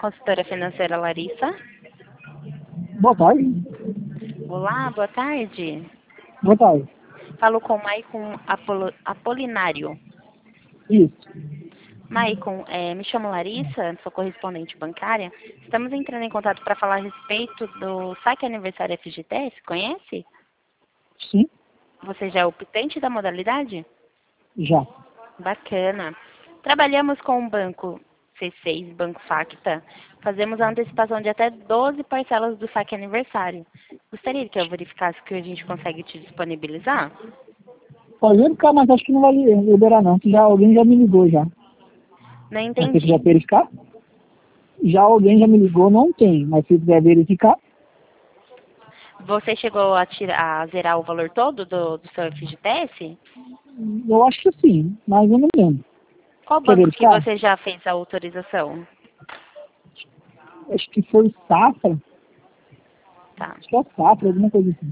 consultora financeira Larissa. Boa tarde. Olá, boa tarde. Boa tarde. Falo com Maicon Apolinário. Isso. Maicon, me chamo Larissa, sou correspondente bancária. Estamos entrando em contato para falar a respeito do saque aniversário FGTS, conhece? Sim, Você já é optante da modalidade? já. Bacana. Trabalhamos com o Banco C6, Banco Facta. Fazemos a antecipação de até 12 parcelas do saque aniversário. Gostaria que eu verificasse o que a gente consegue te disponibilizar? Pode verificar, mas acho que não vai liberar não, que alguém já me ligou já. Não Mas se você quiser entendi. verificar, já alguém já me ligou, não tem. Mas se quiser verificar, Você chegou a zerar o valor todo do seu FGTS? eu acho que sim, mas eu não lembro. Qual Quer banco que verificar? você já fez a autorização? Acho que foi Safra. Tá. Acho que é Safra, alguma coisa assim.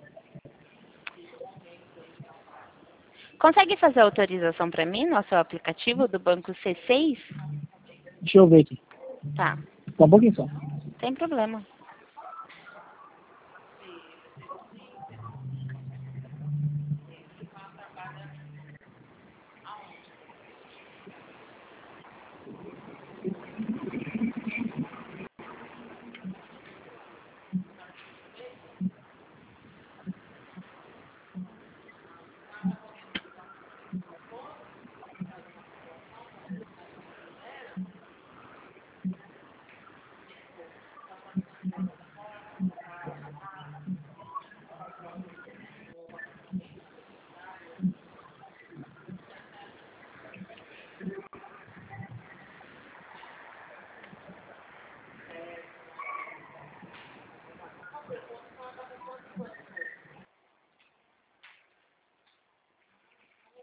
Consegue fazer a autorização para mim no seu aplicativo do Banco C6? Deixa eu ver aqui. Tá. Só um pouquinho só. Sem problema.